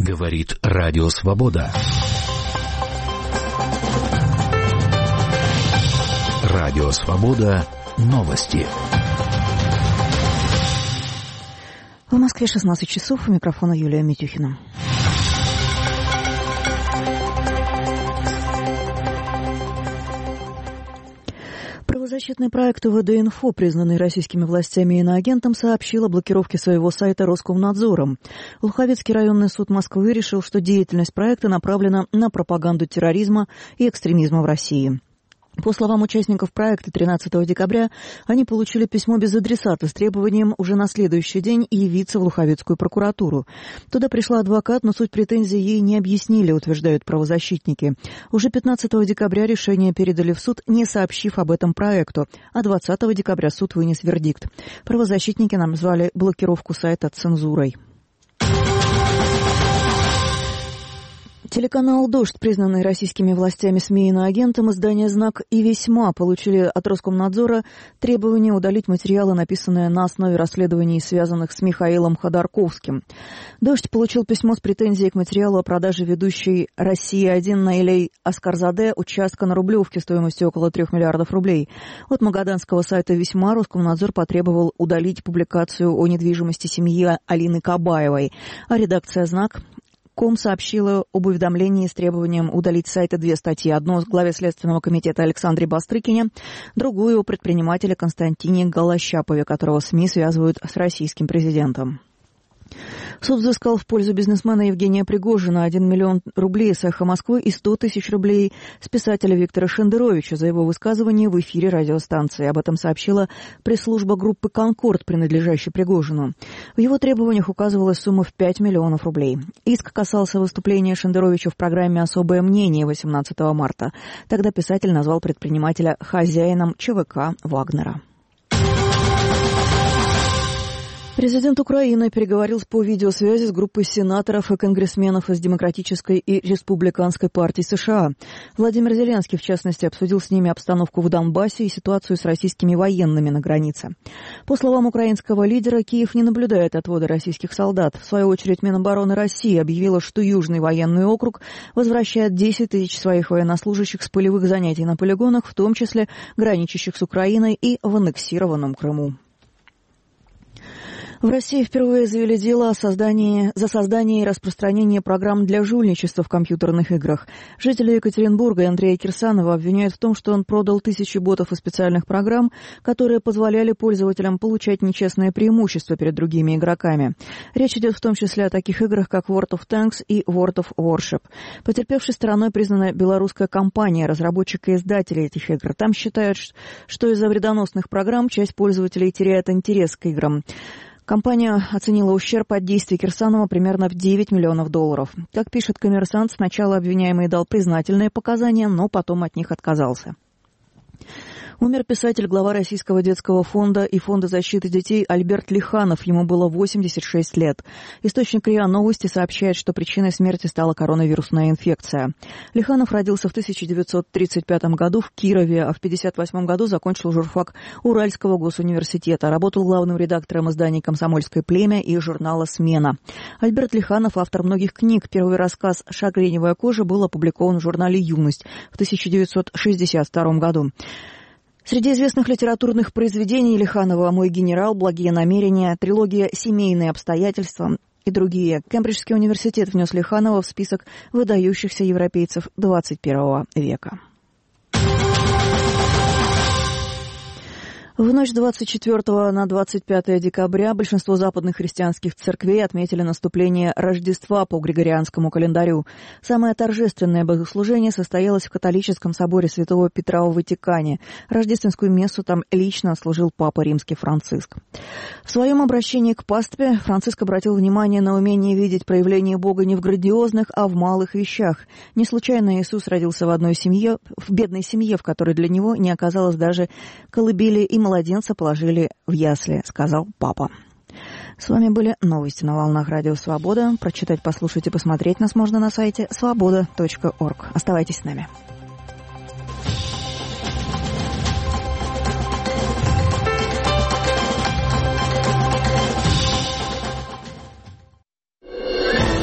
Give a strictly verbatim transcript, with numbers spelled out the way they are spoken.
Говорит Радио Свобода. Радио Свобода. Новости. В Москве шестнадцать часов. У микрофона Юлия Митюхина. Правозащитный проект ВД-Инфо, признанный российскими властями иноагентом, сообщил о блокировке своего сайта Роскомнадзором. Луховецкий районный суд Москвы решил, что деятельность проекта направлена на пропаганду терроризма и экстремизма в России. По словам участников проекта, тринадцатого декабря они получили письмо без адресата с требованием уже на следующий день явиться в Луховецкую прокуратуру. Туда пришла адвокат, но суть претензий ей не объяснили, утверждают правозащитники. Уже пятнадцатого декабря решение передали в суд, не сообщив об этом проекту, а двадцатого декабря суд вынес вердикт. Правозащитники назвали блокировку сайта цензурой. Телеканал «Дождь», признанный российскими властями СМИ иноагентом, издание «Знак» и «Весьма» получили от Роскомнадзора требование удалить материалы, написанные на основе расследований, связанных с Михаилом Ходорковским. «Дождь» получил письмо с претензией к материалу о продаже ведущей «Россия-один» Наилей Аскарзаде участка на Рублевке стоимостью около трех миллиардов рублей. От магаданского сайта «Весьма» Роскомнадзор потребовал удалить публикацию о недвижимости семьи Алины Кабаевой, а редакция «Знак» Ком сообщила об уведомлении с требованием удалить с сайта две статьи. Одну о главе Следственного комитета Александре Бастрыкине, другую о предпринимателе Константине Голощапове, которого СМИ связывают с российским президентом. Суд взыскал в пользу бизнесмена Евгения Пригожина один миллион рублей с «Эхо Москвы» и сто тысяч рублей с писателя Виктора Шендеровича за его высказывание в эфире радиостанции. Об этом сообщила пресс-служба группы «Конкорд», принадлежащей Пригожину. В его требованиях указывалась сумма в пять миллионов рублей. Иск касался выступления Шендеровича в программе «Особое мнение» восемнадцатого марта. Тогда писатель назвал предпринимателя хозяином ЧВК «Вагнера». Президент Украины переговорил по видеосвязи с группой сенаторов и конгрессменов из Демократической и Республиканской партий США. Владимир Зеленский, в частности, обсудил с ними обстановку в Донбассе и ситуацию с российскими военными на границе. По словам украинского лидера, Киев не наблюдает отвода российских солдат. В свою очередь, Минобороны России объявила, что Южный военный округ возвращает десять тысяч своих военнослужащих с полевых занятий на полигонах, в том числе граничащих с Украиной и в аннексированном Крыму. В России впервые завели дело о создании, за создание и распространение программ для жульничества в компьютерных играх. Жители Екатеринбурга Андрея Кирсанова обвиняют в том, что он продал тысячи ботов и специальных программ, которые позволяли пользователям получать нечестное преимущество перед другими игроками. Речь идет в том числе о таких играх, как World of Tanks и World of Warship. Потерпевшей стороной признана белорусская компания, разработчик и издатель этих игр. Там считают, что из-за вредоносных программ часть пользователей теряет интерес к играм. Компания оценила ущерб от действий Кирсанова примерно в девять миллионов долларов. Как пишет «Коммерсант», сначала обвиняемый дал признательные показания, но потом от них отказался. Умер писатель, глава Российского детского фонда и Фонда защиты детей Альберт Лиханов. Ему было восемьдесят шесть лет. Источник РИА Новости сообщает, что причиной смерти стала коронавирусная инфекция. Лиханов родился в тысяча девятьсот тридцать пятом году в Кирове, а в пятьдесят восьмом году закончил журфак Уральского госуниверситета. Работал главным редактором изданий «Комсомольское племя» и журнала «Смена». Альберт Лиханов — автор многих книг. Первый рассказ «Шагреневая кожа» был опубликован в журнале «Юность» в тысяча девятьсот шестьдесят втором году. Среди известных литературных произведений Лиханова «Мой генерал», «Благие намерения», трилогия «Семейные обстоятельства» и другие. Кембриджский университет внес Лиханова в список выдающихся европейцев двадцать первого века. В ночь с двадцать четвёртого на двадцать пятое декабря большинство западных христианских церквей отметили наступление Рождества по Григорианскому календарю. Самое торжественное богослужение состоялось в католическом соборе Святого Петра в Ватикане. Рождественскую мессу там лично служил Папа Римский Франциск. В своем обращении к пастве Франциск обратил внимание на умение видеть проявление Бога не в грандиозных, а в малых вещах. Не случайно Иисус родился в одной семье, в бедной семье, в которой для него не оказалось даже колыбели и младенца положили в ясли, сказал папа. С вами были новости на волнах Радио Свобода. Прочитать, послушать и посмотреть нас можно на сайте свобода точка орг. Оставайтесь с нами.